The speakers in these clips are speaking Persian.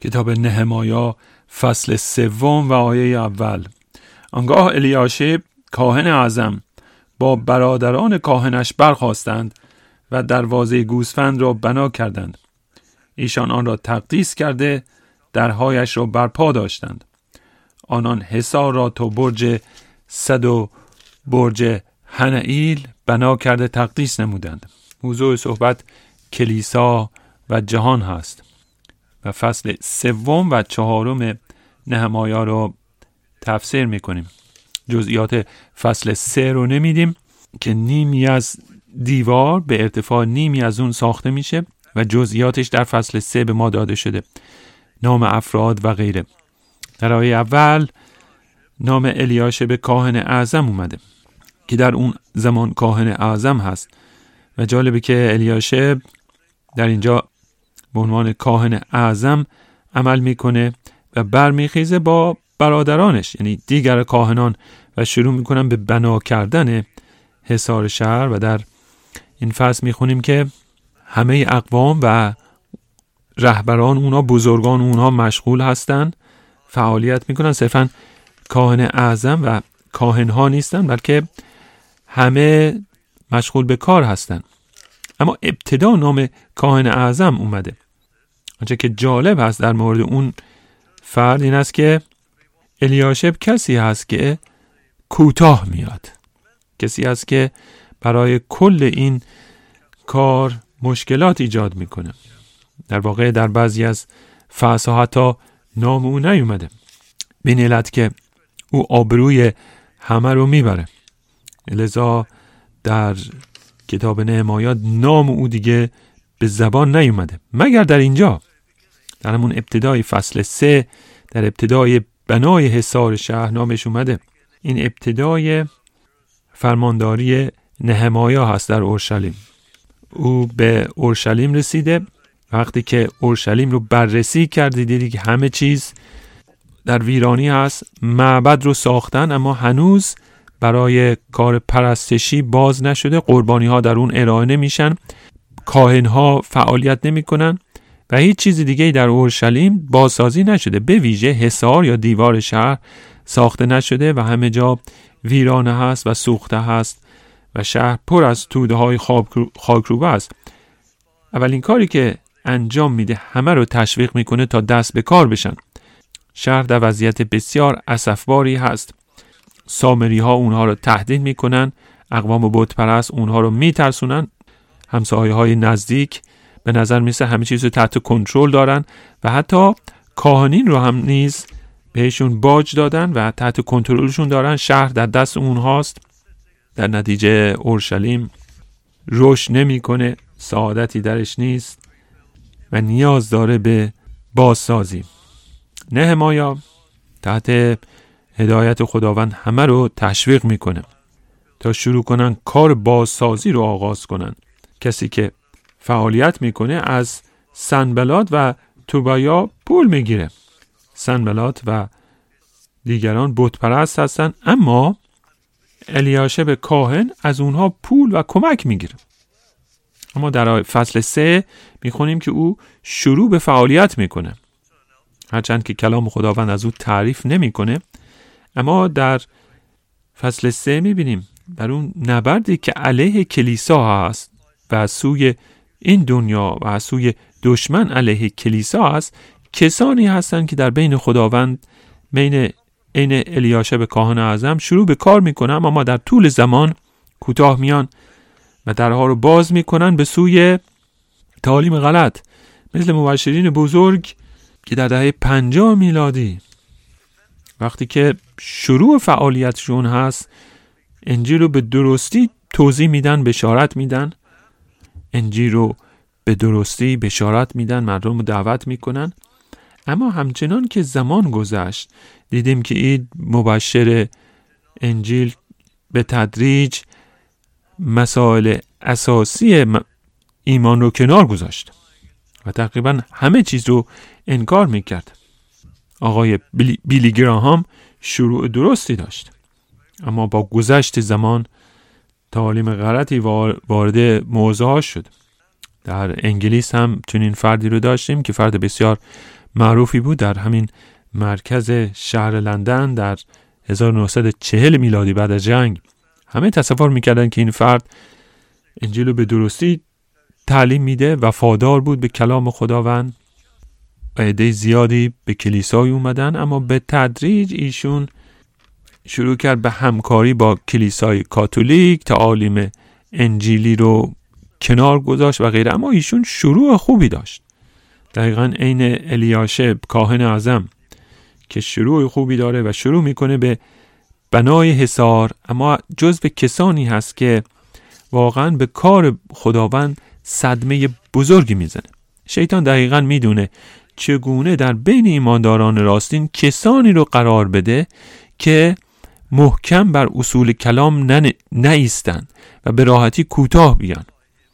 کتاب نهمیا فصل 3 و آیه اول. آنگاه الیاشب کاهن اعظم با برادران کاهنش برخاستند و دروازه گوسفند را بنا کردند. ایشان آن را تقدیس کرده درهایش را برپا داشتند. آنان حصار را تا برج صد و برج حنائیل بنا کرده تقدیس نمودند. موضوع صحبت کلیسا و جهان هست و فصل 3 و 4 نهمیا رو تفسیر میکنیم. جزئیات فصل 3 رو نمیدیم که نیمی از دیوار به ارتفاع نیمی از اون ساخته میشه و جزئیاتش در فصل 3 به ما داده شده، نام افراد و غیره. در آیه اول نام الیاشب کاهن اعظم اومده که در اون زمان کاهن اعظم هست و جالبه که الیاشب در اینجا به عنوان کاهن اعظم عمل میکنه و برمیخیزه با برادرانش یعنی دیگر کاهنان و شروع میکنن به بنا کردن حصار شهر. و در این فصل میخونیم که همه اقوام و رهبران اونها، بزرگان اونها مشغول هستن، فعالیت میکنن. صرفا کاهن اعظم و کاهن ها نیستن بلکه همه مشغول به کار هستن. اما ابتدا نام کاهن اعظم اومده. آنچه که جالب هست در مورد اون فرد این است که الیاشب کسی هست که کوتاه میاد، کسی هست که برای کل این کار مشکلات ایجاد میکنه. در واقع در بعضی از فصل‌ها حتی نام او نیومده، به این علت که او آبروی همه رو میبره. لذا در کتاب نهمیا نام او دیگه به زبان نیومده مگر در اینجا، در همون ابتدای فصل 3 در ابتدای بنای حصار شهر نامش اومده. این ابتدای فرمانداری نهمیا هست در اورشلیم. او به اورشلیم رسیده. وقتی که اورشلیم رو بررسی کرده دیدی که همه چیز در ویرانی هست. معبد رو ساختن اما هنوز برای کار پرستشی باز نشده. قربانی ها در اون ارائه نمیشن، کاهن ها فعالیت نمی کنن و هیچ چیز دیگه در اورشلیم بازسازی نشده. به ویژه حصار یا دیوار شهر ساخته نشده و همه جا ویرانه هست و سوخته هست و شهر پر از توده های خاکروبه است. اولین کاری که انجام میده همه رو تشویق میکنه تا دست به کار بشن. شهر در وضعیت بسیار اسفباری هست. سامری ها اونها رو تهدید میکنن، اقوام بت پرست اونها رو میترسونن. همسایه های نزدیک به نظر میسه همه چیز رو تحت کنترل دارن و حتی کاهنین رو هم نیز بهشون باج دادن و تحت کنترلشون دارن. شهر در دست اونهاست. در نتیجه اورشلیم رشد نمیکنه، سعادتی درش نیست و نیاز داره به بازسازی. نهمیا تحت هدایت خداوند همه رو تشویق میکنه تا شروع کنن کار بازسازی رو آغاز کنن. کسی که فعالیت میکنه از سنبلات و توبیا پول میگیره. سنبلات و دیگران بت پرست هستن اما الیاشب کاهن از اونها پول و کمک میگیره. اما در فصل 3 میخونیم که او شروع به فعالیت میکنه، هرچند که کلام خداوند از او تعریف نمیکنه. اما در فصل 3 میبینیم بر اون نبردی که علیه کلیسا هست و از سوی این دنیا و از سوی دشمن علیه کلیسا هست، کسانی هستند که در بین خداوند این الیاشب کاهن اعظم شروع به کار میکنن اما در طول زمان کوتاه میان و درها رو باز میکنن به سوی تعالیم غلط، مثل مبشرین بزرگ که در دهه 50 میلادی وقتی که شروع فعالیتشون هست انجیل رو به درستی توضیح میدن، بشارت میدن، انجیل رو به درستی بشارت میدن، مردم رو دعوت میکنن. اما همچنان که زمان گذشت دیدیم که این مبشر انجیل به تدریج مسائل اساسی ایمان رو کنار گذاشت و تقریبا همه چیز رو انکار میکرد. آقای بیلی گراهام شروع درستی داشت اما با گذشت زمان تعالیم غلطی وارد موضوع شد. در انگلیس هم چنین فردی رو داشتیم که فرد بسیار معروفی بود در همین مرکز شهر لندن در 1940 میلادی بعد از جنگ. همه تصور میکردن که این فرد انجیل رو به درستی تعلیم میده، وفادار بود به کلام خداوند و عده زیادی به کلیسای اومدن، اما به تدریج ایشون شروع کرد به همکاری با کلیسای کاتولیک، تعالیم انجیلی رو کنار گذاشت و غیره. اما ایشون شروع خوبی داشت، دقیقاً عین الیاشب کاهن اعظم که شروع خوبی داره و شروع میکنه به بنای حصار، اما جزو کسانی هست که واقعاً به کار خداوند صدمه بزرگی میزنه. شیطان دقیقاً میدونه چگونه در بین ایمانداران راستین کسانی رو قرار بده که محکم بر اصول کلام نایستن و به راحتی کوتاه بیان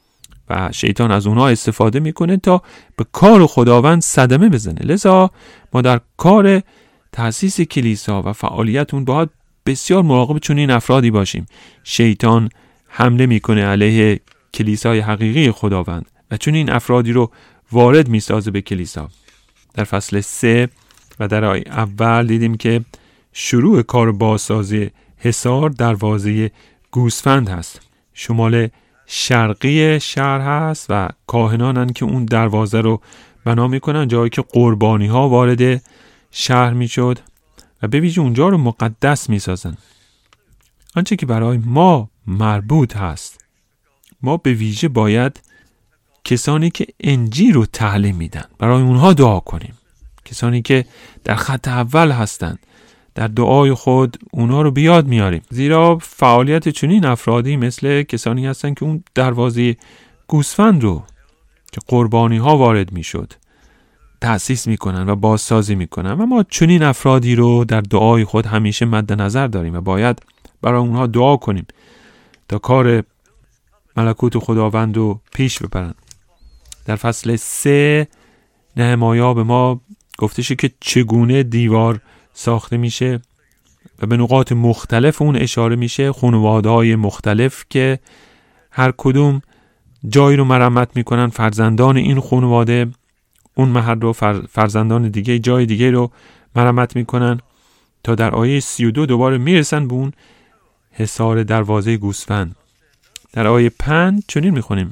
و شیطان از اونها استفاده میکنه تا به کار خداوند صدمه بزنه. لذا ما در کار تأسیس کلیسا و فعالیت اون باید بسیار مراقب چنین افرادی باشیم. شیطان حمله میکنه علیه کلیسای حقیقی خداوند و چنین افرادی رو وارد میسازه به کلیسا. در فصل 3 و در آیه اول دیدیم که شروع کار بازسازی حصار دروازه گوسفند هست. شمال شرقی شهر هست و کاهنانن که اون دروازه رو بنا میکنن، جایی که قربانی ها وارد شهر میشد و به ویژه اونجا رو مقدس میسازن. آنچه که برای ما مربوط هست، ما به ویژه باید کسانی که انجیل رو تعلیم میدن برای اونها دعا کنیم. کسانی که در خط اول هستن، در دعای خود اونها رو بیاد میاریم، زیرا فعالیت چنین افرادی مثل کسانی هستن که اون دروازه گوسفند رو که قربانی ها وارد میشد تأسیس میکنن و بازسازی میکنن و ما چنین افرادی رو در دعای خود همیشه مد نظر داریم و باید برای اونها دعا کنیم تا کار ملکوت خداوند رو پیش ببرن. در فصل 3 نهمیا به ما گفته شد که چگونه دیوار ساخته میشه و به نقاط مختلف اون اشاره میشه، خانواده‌های مختلف که هر کدوم جایی رو مرمت میکنن، فرزندان این خانواده اون محل رو، فرزندان دیگه جای دیگه رو مرمت میکنن تا در آیه 32 دوباره میرسن به اون حصار دروازه گوسفند. در آیه 5 چنین میخونیم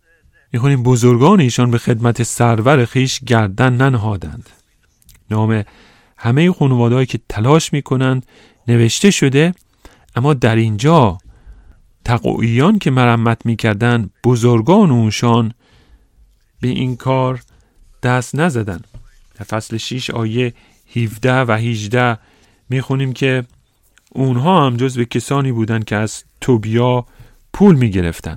بزرگان ایشان به خدمت سرور خیش گردن ننهادند. نام همه خانواده‌هایی که تلاش میکنند نوشته شده، اما در اینجا تقویان که مرمت میکردن بزرگان اونشان به این کار دست نزدن. در فصل 6 آیه 17 و 18 میخونیم که اونها هم جزو کسانی بودن که از توبیا پول میگرفتن،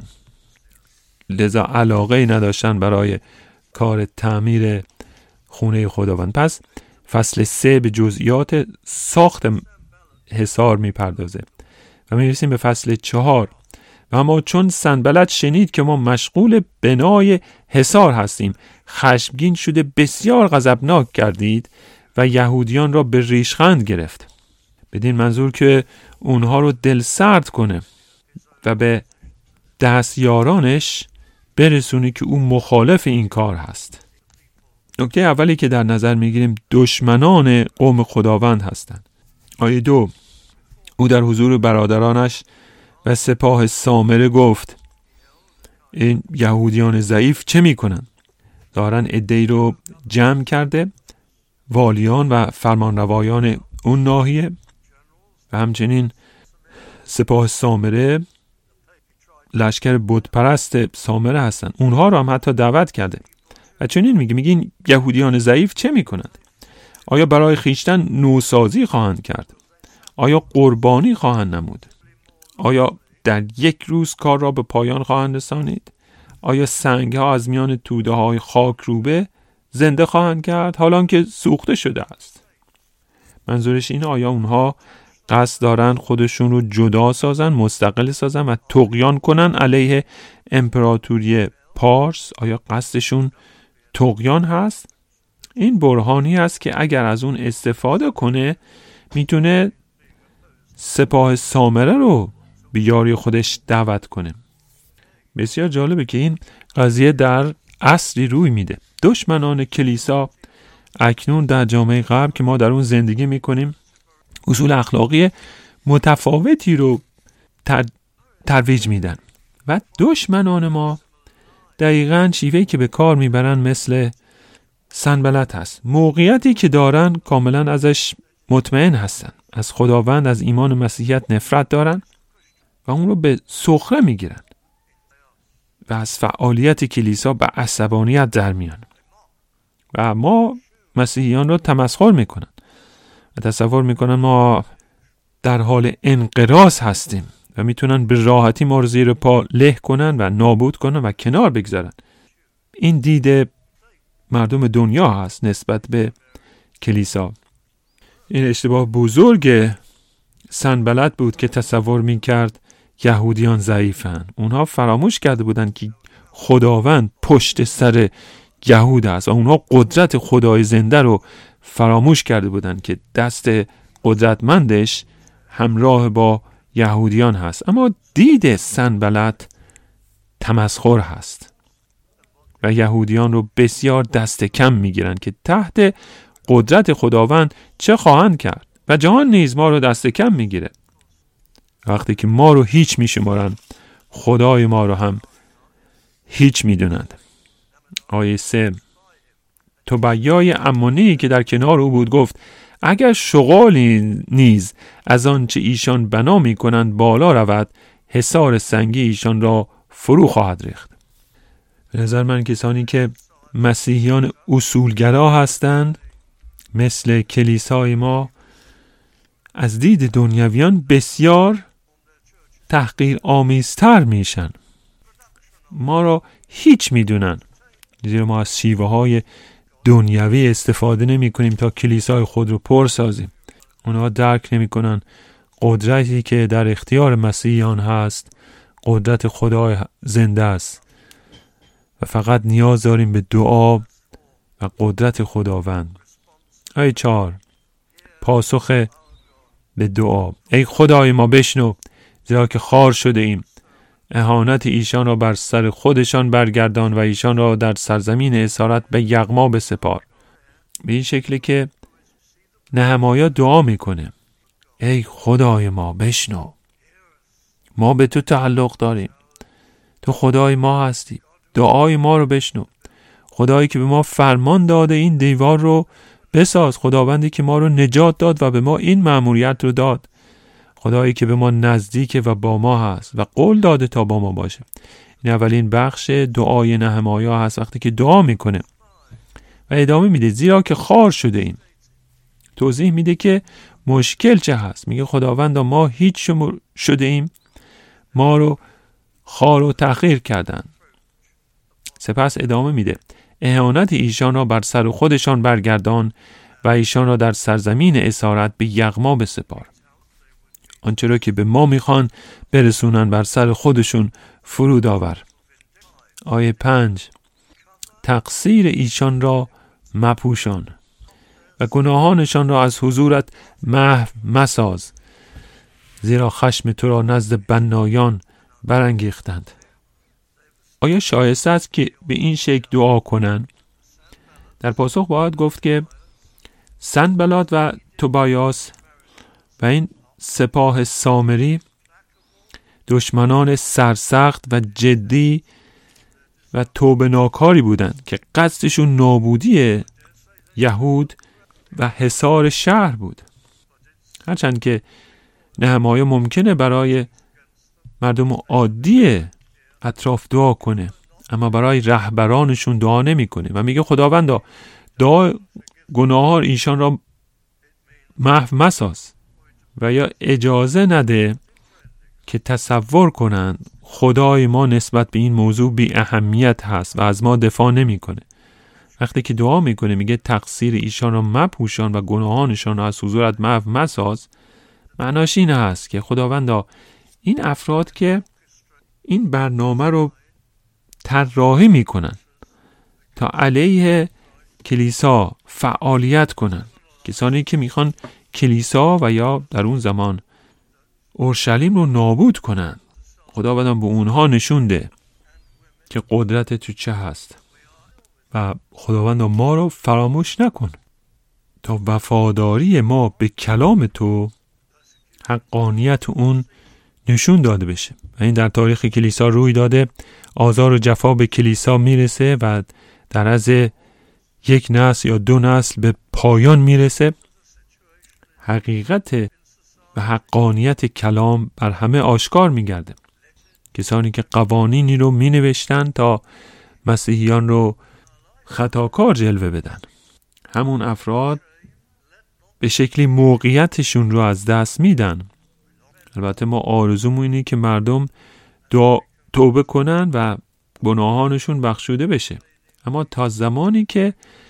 لذا علاقه نداشتن برای کار تعمیر خونه خداوند. پس فصل 3 به جزئیات ساخت حصار میپردازه و میرسیم به فصل 4. و اما چون سنبلت شنید که ما مشغول بنای حصار هستیم، خشمگین شده بسیار غضبناک گردید و یهودیان را به ریشخند گرفت، بدین منظور که اونها رو دل سرد کنه و به دستیارانش برسونه که او مخالف این کار هست. نکته اولی که در نظر میگیریم دشمنان قوم خداوند هستند. آیه 2 او در حضور برادرانش و سپاه سامره گفت این یهودیان ضعیف چه میکنن؟ دارن عده‌ای رو جمع کرده، والیان و فرمانروایان اون ناحیه و همچنین سپاه سامره لشکر بت پرست سامره هستن، اونها رو هم حتی دعوت کرده و چنین میگین یهودیان ضعیف چه میکنند؟ آیا برای خیشتن نوسازی خواهند کرد؟ آیا قربانی خواهند نمود؟ آیا در یک روز کار را به پایان خواهند رسانید؟ آیا سنگ‌ها از میان توده‌های خاک روبه زنده خواهند کرد حالان که سوخته شده است؟ منظورش اینه آیا اونها قصد دارن خودشون رو جدا سازن، مستقل سازن و طغیان کنن علیه امپراتوری پارس؟ آیا قصدشون طغیان هست؟ این برهانی است که اگر از اون استفاده کنه میتونه سپاه سامره رو به یاری خودش دعوت کنه. بسیار جالبه که این قضیه در عصری روی میده. دشمنان کلیسا اکنون در جامعه غرب که ما در اون زندگی میکنیم اصول اخلاقی متفاوتی رو ترویج میدن و دشمنان ما دقیقاً شیوهی که به کار میبرن مثل سنبلت هست. موقعیتی که دارن کاملا ازش مطمئن هستن، از خداوند، از ایمان مسیحیت نفرت دارن و اون رو به سخره میگیرن و از فعالیت کلیسا به عصبانیت در میان و ما مسیحیان رو تمسخر میکنن و تصور میکنن ما در حال انقراض هستیم و میتونن به راحتی ما رو زیر پا له کنن و نابود کنن و کنار بگذارن. این دید مردم دنیا هست نسبت به کلیسا. این اشتباه بزرگ سنبلت بود که تصور میکرد یهودیان ضعیفن. اونها فراموش کرده بودن که خداوند پشت سر یهود است و اونها قدرت خدای زنده رو فراموش کرده بودن که دست قدرتمندش همراه با یهودیان هست. اما دید سنبلت تمسخر هست و یهودیان رو بسیار دست کم میگیرن که تحت قدرت خداوند چه خواهند کرد و جهان نیز ما رو دست کم میگیره. وقتی که ما رو هیچ میشمارن خدای ما رو هم هیچ میدونند. آیه 3 توبیای عمونی که در کنار او بود گفت اگر شغالی نیز از آن چه ایشان بنا می کنند بالا رود حصار سنگی ایشان را فرو خواهد ریخت. به نظر من کسانی که مسیحیان اصولگرا هستند مثل کلیسای ما از دید دنیویان بسیار تحقیر آمیزتر میشن. ما را هیچ میدونن زیرا ما از شیوه های دنیوی استفاده نمی کنیم تا کلیسای خود رو پر سازیم. اونها درک نمی کنن قدرتی که در اختیار مسیحیان هست قدرت خدای زنده است و فقط نیاز داریم به دعا و قدرت خداوند. آیه 4 پاسخ به دعا ای خدای ما بشنو زیرا که خوار شده ایم. اهانت ایشان را بر سر خودشان برگردان و ایشان را در سرزمین اسارت به یغما بسپار. به این شکلی که نهمیا دعا میکنه ای خدای ما بشنو، ما به تو تعلق داریم، تو خدای ما هستی، دعای ما رو بشنو. خدایی که به ما فرمان داده این دیوار رو بساز، خداوندی که ما رو نجات داد و به ما این مأموریت رو داد، خدایی که به ما نزدیکه و با ما هست و قول داده تا با ما باشه. این اولین بخش دعای نهمیا هست وقتی که دعا میکنه و ادامه میده زیرا که خوار شده ایم. توضیح میده که مشکل چه هست. میگه خداوند ما هیچ شده ایم، ما رو خوار و تحقیر کردن. سپس ادامه میده اهانت ایشان را بر سر خودشان برگردان و ایشان را در سرزمین اسارت به یغما بسپار. آنچه را که به ما میخوان برسونن بر سر خودشون فرود آور. آیه 5 تقصیر ایشان را مپوشان و گناهانشان را از حضورت محو مساز، زیرا خشم تو را نزد بنایان برانگیختند. آیا شایسته است که به این شکل دعا کنن؟ در پاسخ باید گفت که سنبلات و توبیاس و این سپاه سامری دشمنان سرسخت و جدی و توبه ناکاری بودند که قصدشون نابودی یهود و حصار شهر بود. هرچند که نهمیا ممکنه برای مردم عادی اطراف دعا کنه اما برای رهبرانشون دعا نمی کنه و میگه خداوندا دعا گناهان ایشان را محو مساز و یا اجازه نده که تصور کنند خدای ما نسبت به این موضوع بی اهمیت هست و از ما دفاع نمی کنه. وقتی که دعا میکنه میگه تقصیر ایشان را مپوشان و گناهانشان را از حضورت محو مساز، معناش این هست که خداوندا این افراد که این برنامه رو طراحی میکنن تا علیه کلیسا فعالیت کنن، کسانی که میخوان کلیسا و یا در اون زمان اورشلیم رو نابود کنن، خداوند به اونها نشونده که قدرت تو چه هست و خداوند ما رو فراموش نکن. تا وفاداری ما به کلام تو حقانیت اون نشون داده بشه. و این در تاریخ کلیسا روی داده. آزار و جفا به کلیسا میرسه و در از یک نسل یا دو نسل به پایان میرسه. حقیقت و حقانیت کلام بر همه آشکار میگرده. کسانی که قوانینی رو می نوشتن تا مسیحیان رو خطاکار جلوه بدن، همون افراد به شکلی موقعیتشون رو از دست میدن. البته ما آرزومون اینه که مردم توبه کنن و گناهانشون بخشوده بشه، اما تا زمانی که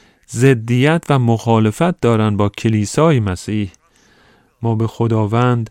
ضدیت و مخالفت دارن با کلیسای مسیح، ما به خداوند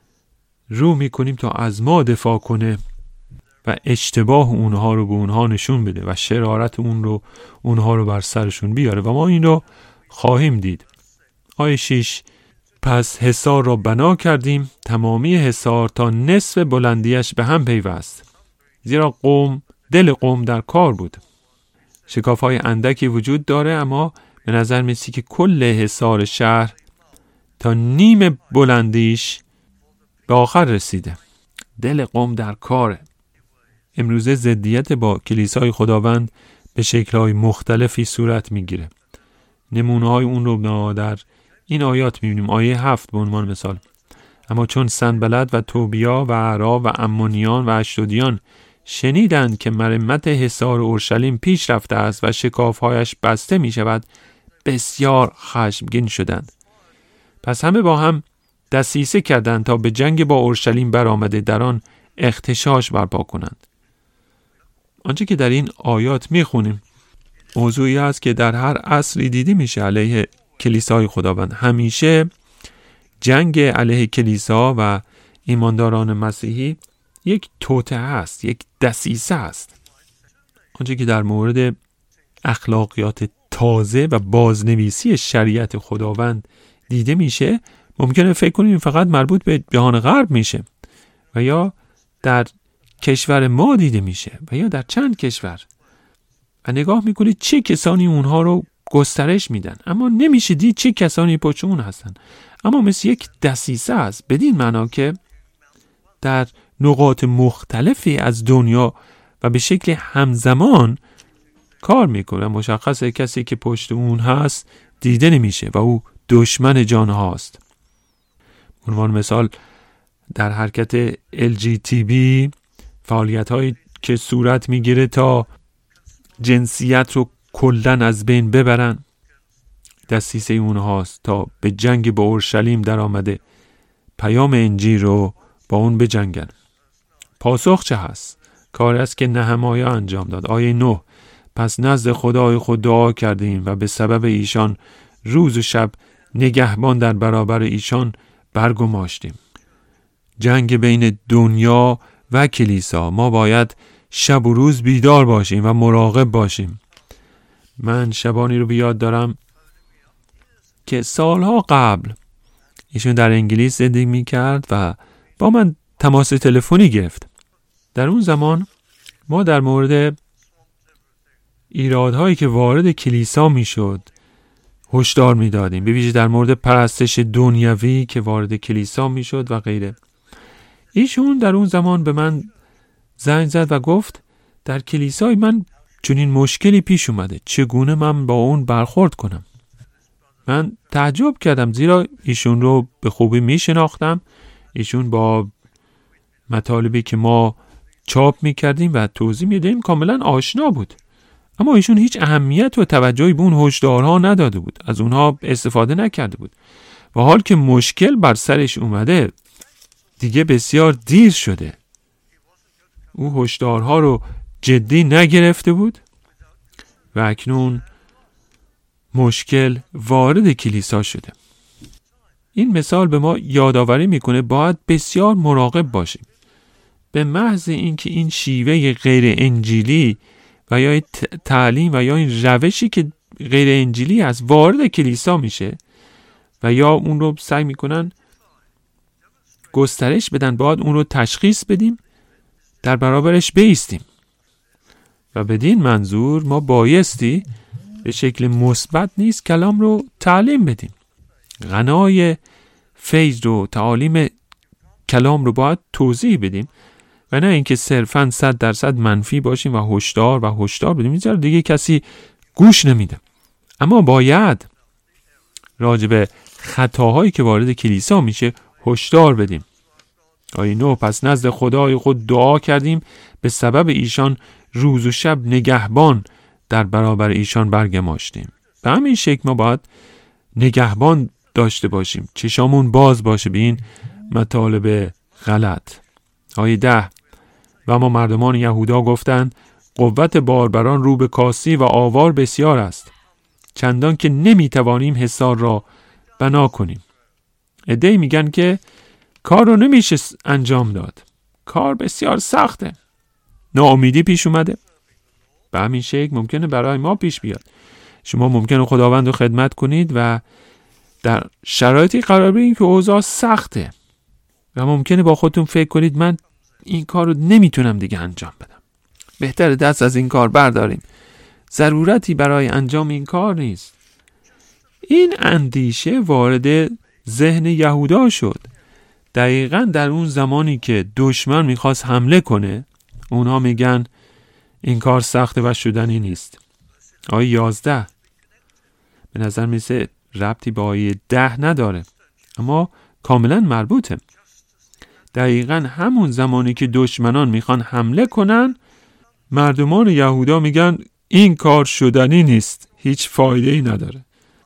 رو میکنیم تا از ما دفاع کنه و اشتباه اونها رو به اونها نشون بده و شرارت اونها رو بر سرشون بیاره و ما این رو خواهیم دید. آیه 6: پس حصار را بنا کردیم، تمامی حصار تا نصف بلندیش به هم پیوست، زیرا دل قوم در کار بود. شکاف‌های اندکی وجود داره، اما به نظر میسی که کل حصار شهر تا نیم بلندیش به آخر رسیده. دل قوم در کاره. امروزه ضدیت با کلیسای خداوند به شکل‌های مختلفی صورت میگیره. نمونه‌های اون رو در این آیات میبینیم. آیه 7 به عنوان مثال: اما چون سنبلت و توبیا و اعراب و عمونیان و اشدودیان شنیدند که مرمت حصار اورشلیم پیش رفته است و شکافهایش بسته می شود، بسیار خشمگین شدند. پس همه با هم دسیسه کردند تا به جنگ با اورشلیم برآمده در آن اغتشاش برپا کنند. آنچه که در این آیات میخونیم موضوعی است که در هر عصری دیده میشه علیه کلیسای خداوند. همیشه جنگ علیه کلیسا و ایمانداران مسیحی یک توطئه است، یک دسیسه است. آنچه که در مورد اخلاقیات تازه و بازنویسی شریعت خداوند دیده میشه، ممکنه فکر کنیم فقط مربوط به جهان غرب میشه و یا در کشور ما دیده میشه و یا در چند کشور، و نگاه میکنید چه کسانی اونها رو گسترش میدن، اما نمیشه دید چه کسانی پشت اون هستن. اما مثل یک دسیسه است، بدین معنا که در نقاط مختلفی از دنیا و به شکل همزمان کار میکنه. مشخصه کسی که پشت اون هست دیده نمیشه و او دشمن جان هاست. به عنوان مثال در حرکت LGTB فعالیت هایی که صورت میگیره تا جنسیت رو کلن از بین ببرن، دسیسه اون هاست تا به جنگ با اورشلیم در آمده پیام انجیل رو با اون بجنگن. پاسخ چه هست؟ کاری است که نهمیا انجام داد. آیه 9: پس نزد خدای خود دعا کردیم و به سبب ایشان روز و شب نگهبان در برابر ایشان برگماشتیم. جنگ بین دنیا و کلیسا. ما باید شب و روز بیدار باشیم و مراقب باشیم. من شبانی رو بیاد دارم که سالها قبل ایشون در انگلیس زندگی می‌کرد و با من تماس تلفنی گرفت. در اون زمان ما در مورد ایرادهایی که وارد کلیسا میشد هشدار میدادیم، به ویژه در مورد پرستش دنیوی که وارد کلیسا میشد و غیره. ایشون در اون زمان به من زنگ زد و گفت در کلیسای من چنین مشکلی پیش اومده، چگونه من با اون برخورد کنم؟ من تعجب کردم، زیرا ایشون رو به خوبی میشناختم. ایشون با مطالبی که ما چاپ میکردیم و توضیح میدیم کاملا آشنا بود، اما ایشون هیچ اهمیت و توجهی به اون هشدارها نداده بود، از اونها استفاده نکرده بود و حال که مشکل بر سرش اومده دیگه بسیار دیر شده. او هشدارها رو جدی نگرفته بود و اکنون مشکل وارد کلیسا شده. این مثال به ما یادآوری میکنه باید بسیار مراقب باشیم. به محض اینکه این شیوه غیر انجیلی و یا تعلیم و یا این روشی که غیر انجیلی از وارد کلیسا میشه و یا اون رو سعی میکنن گسترش بدن، باید اون رو تشخیص بدیم، در برابرش بایستیم و بدین منظور ما بایستی به شکل مثبت نیست کلام رو تعلیم بدیم. غنای فیض رو، تعالیم کلام رو باید توضیح بدیم و نه اینکه صرفاً 100% منفی باشیم و هشدار بدیم. اینجا دیگه کسی گوش نمیده. اما باید راجع به خطاهایی که وارد کلیسا میشه هشدار بدیم. آیه 9: پس نزد خدای خود دعا کردیم، به سبب ایشان روز و شب نگهبان در برابر ایشان برگماشتیم. به همین شکل ما باید نگهبان داشته باشیم، چشامون باز باشه به این مطالب غلط. آیه 10: و ما مردمان یهودا گفتند قوت باربران رو به کاسی و آوار بسیار است، چندان که نمیتوانیم حصار را بنا کنیم. عده‌ای میگن که کار رو نمیشه انجام داد، کار بسیار سخته، ناامیدی پیش اومده. به همین شکل ممکنه برای ما پیش بیاد. شما ممکنه خداوند رو خدمت کنید و در شرایطی قرار بگیرید که اوضاع سخته و ممکنه با خودتون فکر کنید من این کار رو نمیتونم دیگه انجام بدم، بهتره دست از این کار برداریم، ضرورتی برای انجام این کار نیست. این اندیشه وارد ذهن یهودا شد. دقیقاً در اون زمانی که دشمن میخواست حمله کنه، اونها میگن این کار سخته و شدنی نیست. آیه 11 به نظر میسه ربطی با آیه 10 نداره، اما کاملا مربوطه. دقیقاً همون زمانی که دشمنان میخوان حمله کنن، مردمان یهودا میگن این کار شدنی نیست، هیچ فایده ای نداره.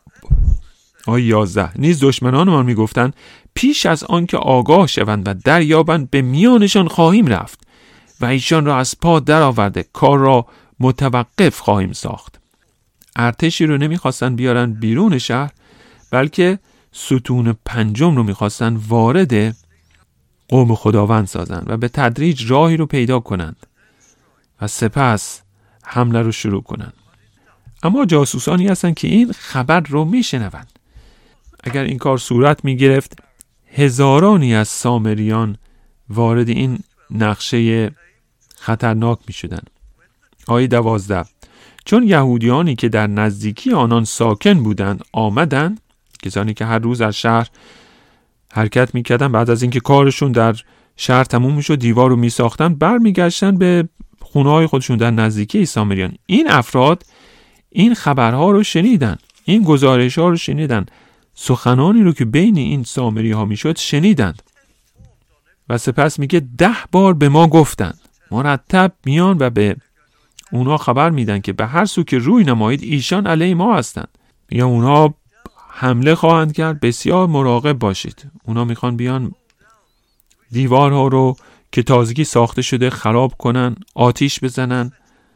آیه 11 نیز دشمنان ما میگفتن پیش از آن که آگاه شوند و دریابند به میانشان خواهیم رفت و ایشان را از پا در آورده کار را متوقف خواهیم ساخت. ارتشی رو نمیخواستن بیارن بیرون شهر، بلکه ستون پنجم رو میخواستن وارد قوم خداوند سازن و به تدریج راهی رو پیدا کنند و سپس حمله رو شروع کنند. اما جاسوسانی هستن که این خبر رو میشنوند. اگر این کار صورت میگرفت، هزارانی از سامریان وارد این نقشه خطرناک میشدن. آیه 12 چون یهودیانی که در نزدیکی آنان ساکن بودند آمدند، کسانی که هر روز از شهر حرکت میکردن، بعد از اینکه کارشون در شهر تموم میشد دیوار رو میساختن، برمیگشتن به خونه‌های خودشون در نزدیکی سامریان. این افراد این خبرها رو شنیدن، این گزارش‌ها رو شنیدن، سخنانی رو که بین این سامری ها میشد شنیدند و سپس میگه 10 بار به ما گفتند. مرتب میان و به اونا خبر میدن که به هر سو که روی نمایید ایشان علیه ما هستند. میگن اونا حمله خواهند کرد، بسیار مراقب باشید. اونا میخوان بیان دیوارها رو که تازگی ساخته شده خراب کنن، آتیش بزنن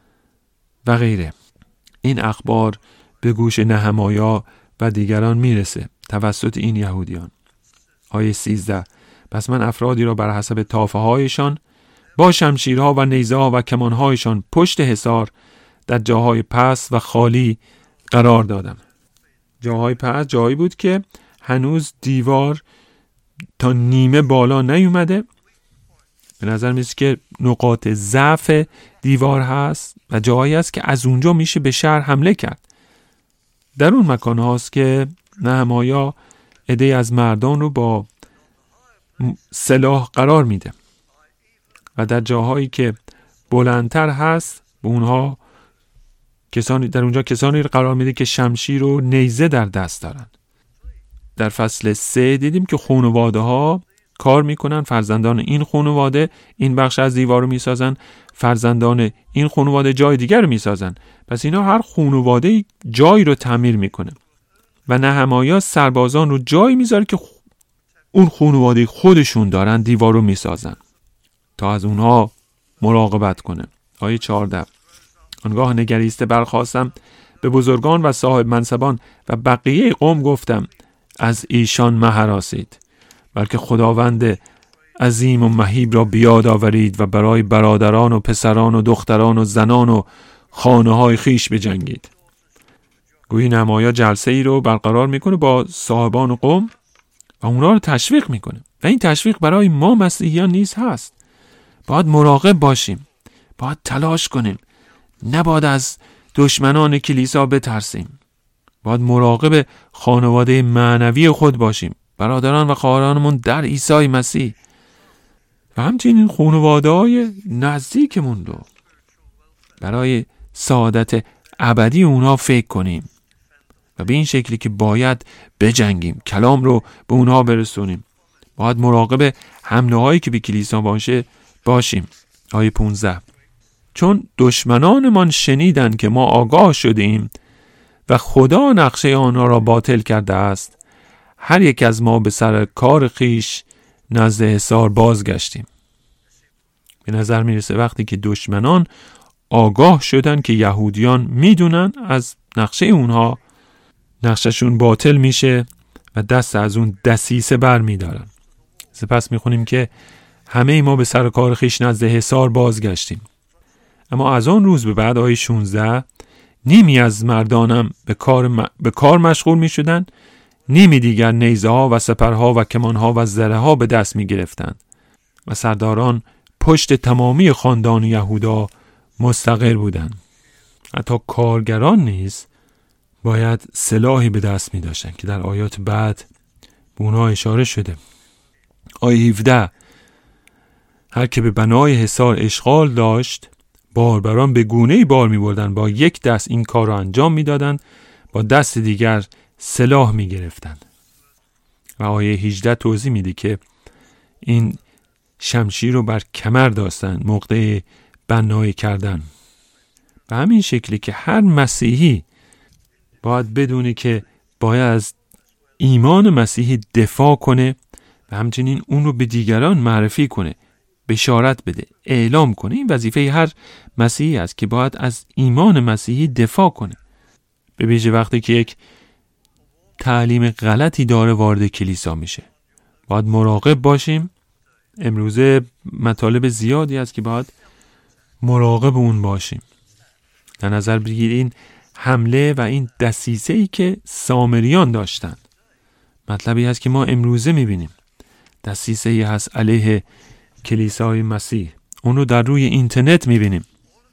و غیره. این اخبار به گوش نهمایا و دیگران میرسه توسط این یهودیان. آیه 13 پس من افرادی را بر حسب طافه هایشان با شمشیرها و نیزه ها و کمان هایشان پشت حصار در جاهای پست و خالی قرار دادم. جاهای پست جایی بود که هنوز دیوار تا نیمه بالا نیومده. به نظر میاد که نقاط ضعف دیوار هست و جایی هست که از اونجا میشه به شهر حمله کرد. در اون مکان هاست که نهمایا عده‌ای از مردان رو با سلاح قرار میده و در جاهایی که بلندتر هست به اونها در اونجا کسانی رو قرار میده که شمشیر و نیزه در دست دارن. در فصل 3 دیدیم که خانواده ها کار میکنن، فرزندان این خانواده این بخش از دیوار رو میسازن، فرزندان این خانواده جای دیگر رو میسازن. پس اینا هر خانواده جایی رو تعمیر میکنه و نهمایا سربازان رو جایی میذاره که اون خانواده خودشون دارن دیوار رو میسازن تا از اونها مراقبت کنه. آیه 14 آنگاه نگریسته برخاستم به بزرگان و صاحب منصبان و بقیه قوم گفتم از ایشان مهراسید، بلکه خداوند عظیم و مهیب را بیاد آورید و برای برادران و پسران و دختران و زنان و خانه های خیش بجنگید. گویی نمایا جلسه ای رو برقرار میکنه با صاحبان قوم و اونها رو تشویق میکنه و این تشویق برای ما مسیحیان نیز هست. باید مراقب باشیم، باید تلاش کنیم، نباید از دشمنان کلیسا بترسیم. باید مراقب خانواده معنوی خود باشیم، برادران و خواهرانمون در عیسی مسیح و همچنین خانواده‌های نزدیکمون رو برای سعادت ابدی اونها فکر کنیم و به این شکلی که باید بجنگیم، کلام رو به اونها برسونیم. باید مراقب حمله هایی که به کلیسا باشه باشیم. آیه 15: چون دشمنانمان شنیدن که ما آگاه شدیم و خدا نقشه آنها را باطل کرده است، هر یک از ما به سر کار خیش نزد حصار بازگشتیم. به نظر میرسه وقتی که دشمنان آگاه شدن که یهودیان میدونن از نقشه اونها، نقششون باطل میشه و دست از اون دسیسه بر میدارن. سپس میخونیم که همه ما به سر کار خیش نزد حصار بازگشتیم. اما از آن روز به بعد، آیه 16: نیمی از مردانم به کار مشغول می شدن، نیمی دیگر نیزه ها و سپرها و کمان ها و زره ها به دست می گرفتند و سرداران پشت تمامی خاندان یهودا مستقر بودند. حتی کارگران نیز باید سلاحی به دست می داشتن که در آیات بعد به اونها اشاره شده. آیه 17: هر که به بنای حصار اشغال داشت، باربران به گونه‌ای بار می‌بردند، با یک دست این کار را انجام می‌دادند، با دست دیگر سلاح می‌گرفتند. و آیه 18 توضیح میده که این شمشیر رو بر کمر داشتن موقع بنایی کردن. به همین شکلی که هر مسیحی باید بدونه که باید از ایمان مسیحی دفاع کنه و همچنین اون رو به دیگران معرفی کنه، بشارت بده، اعلام کنه. این وظیفه هر مسیحی است که باید از ایمان مسیحی دفاع کنه. به ویژه وقتی که یک تعلیم غلطی داره وارد کلیسا میشه، باید مراقب باشیم. امروزه مطالب زیادی است که باید مراقب اون باشیم. در نظر بگیرید این حمله و این دسیسه‌ای که سامریان داشتن، مطلبی هست که ما امروزه میبینیم. دسیسه‌ای هست علیه کلیسای مسیح. اون رو در روی اینترنت میبینیم.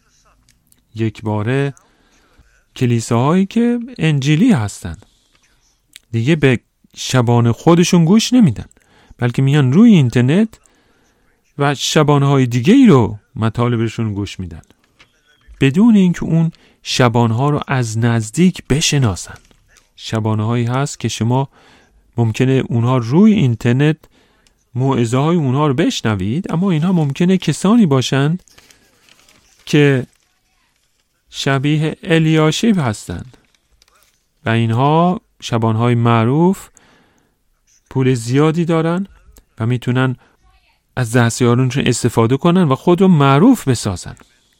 یک باره کلیساهایی که انجیلی هستن دیگه به شبان خودشون گوش نمیدن، بلکه میان روی اینترنت و شبانهای دیگه ای رو مطالبشون گوش میدن بدون اینکه اون شبانها رو از نزدیک بشناسن. شبانهایی هست که شما ممکنه اونها روی اینترنت موعظه های اونها رو بشنوید، اما اینها ممکنه کسانی باشند که شبیه الیاشیب هستند و اینها شبانهای معروف پول زیادی دارن و میتونن از دستیارانشون استفاده کنن و خود رو معروف بسازن.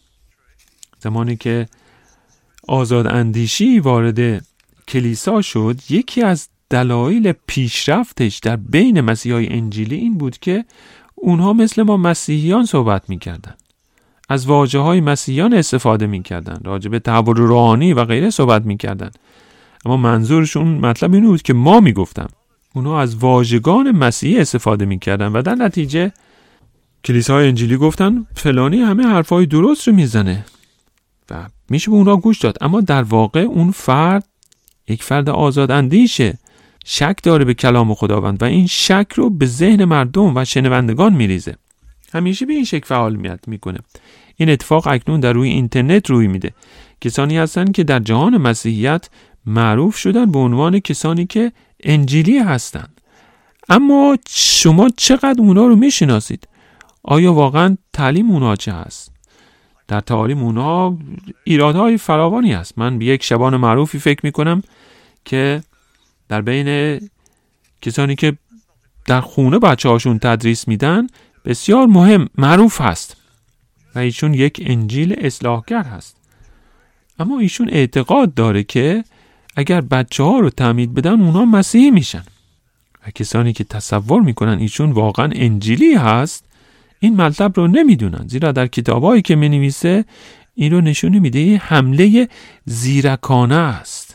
زمانی که آزاد اندیشی وارد کلیسا شد، یکی از دلایل پیشرفتش در بین مسیحای انجیلی این بود که اونها مثل ما مسیحیان صحبت میکردن، از واژه های مسیحیان استفاده میکردن، راجع به تحول روحانی و غیره صحبت میکردن، اما منظورشون مطلب این بود که ما میگفتم. اونها از واژگان مسیحی استفاده میکردن و در نتیجه کلیساهای انجیلی گفتن فلانی همه حرفای درست رو میزنه و میشه به اونها گوش داد. اما در واقع اون فرد یک فرد آزاد اندیشه، شک داره به کلام خداوند و این شک رو به ذهن مردم و شنوندگان میریزه. همیشه به این شکل فعالیت میکنه. این اتفاق اکنون در روی اینترنت روی میده. کسانی هستن که در جهان مسیحیت معروف شدن به عنوان کسانی که انجیلی هستند. اما شما چقدر اونا رو میشناسید؟ آیا واقعا تعلیم اونا چه هست؟ در تعالیم اونا ایرادهای فراوانی هست. من به یک شبان معروفی فکر میکنم که در بین کسانی که در خونه بچه هاشون تدریس میدن بسیار مهم معروف هست و ایشون یک انجیل اصلاحگر هست. اما ایشون اعتقاد داره که اگر بچه ها رو تعمید بدن اونا مسیحی میشن و کسانی که تصور میکنن ایشون واقعا انجیلی هست این مطلب رو نمیدونن، زیرا در کتابایی که منویسه این رو نشون میده یه حمله زیرکانه است.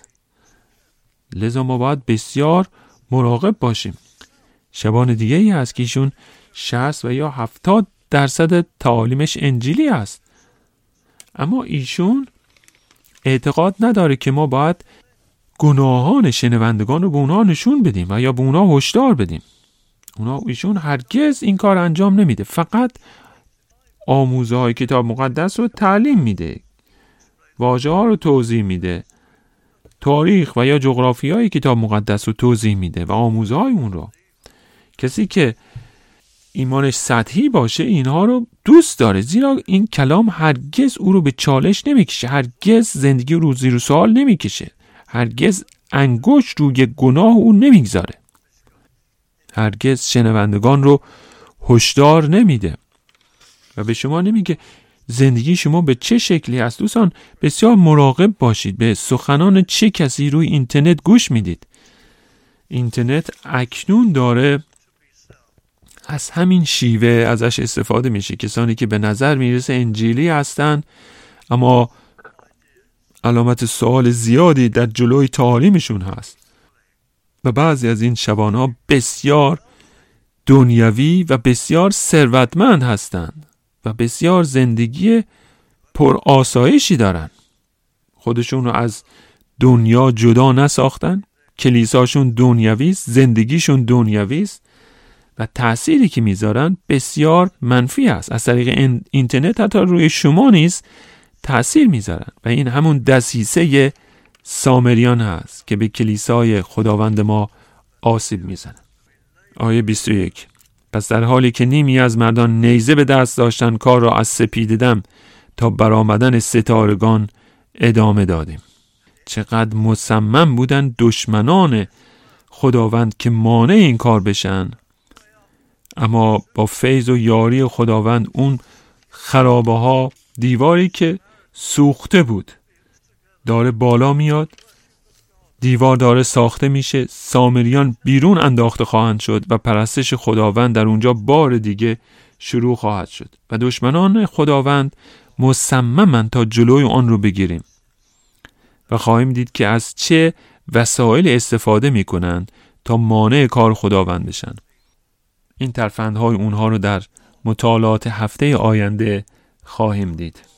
لذا ما باید بسیار مراقب باشیم. شبان دیگه ای هست که ایشون 60 و یا 70% تعالیمش انجیلی است، اما ایشون اعتقاد نداره که ما باید گناهان شنوندگان رو به اونها نشون بدیم و یا به اونها هشدار بدیم. ایشون هرگز این کار انجام نمیده، فقط آموزه های کتاب مقدس رو تعلیم میده، واژه ها رو توضیح میده، تاریخ و یا جغرافی های کتاب مقدس رو توضیح میده و آموزه های اون رو. کسی که ایمانش سطحی باشه اینها رو دوست داره، زیرا این کلام هرگز او رو به چالش نمیکشه، هرگز زندگی رو زیر سوال نمیکشه، هرگز انگشت روی گناه او نمیگذاره، هرگز شنوندگان رو هشدار نمیده و به شما نمیگه زندگی شما به چه شکلی است. دوستان بسیار مراقب باشید به سخنان چه کسی روی اینترنت گوش میدید. اینترنت اکنون داره از همین شیوه ازش استفاده میشه. کسانی که به نظر میرسه انجیلی هستن اما علامت سوال زیادی در جلوی تعالیمشون هست و بعضی از این شبانه‌ها بسیار دنیوی و بسیار ثروتمند هستند و بسیار زندگی پر آسایشی دارن. خودشون رو از دنیا جدا نساختن، کلیساشون دنیوی است، زندگیشون دنیوی است و تأثیری که میذارن بسیار منفی است. از طریق اینترنت حتی روی شما نیز تأثیر میذارن و این همون دسیسه سامریان هست که به کلیسای خداوند ما آسیب میزنن. آیه 21: پس در حالی که نیمی از مردان نیزه به دست داشتن کار را از سپیده دم تا برآمدن ستارگان ادامه دادیم. چقدر مصمم بودن دشمنان خداوند که مانع این کار بشن، اما با فیض و یاری خداوند اون خرابه ها، دیواری که سوخته بود داره بالا میاد، دیوار داره ساخته میشه، سامریان بیرون انداخته خواهند شد و پرستش خداوند در اونجا بار دیگه شروع خواهد شد و دشمنان خداوند مصممن تا جلوی آن رو بگیریم و خواهیم دید که از چه وسایل استفاده میکنن تا مانع کار خداوند بشن. این ترفندهای اونها رو در مطالعات هفته آینده خواهیم دید.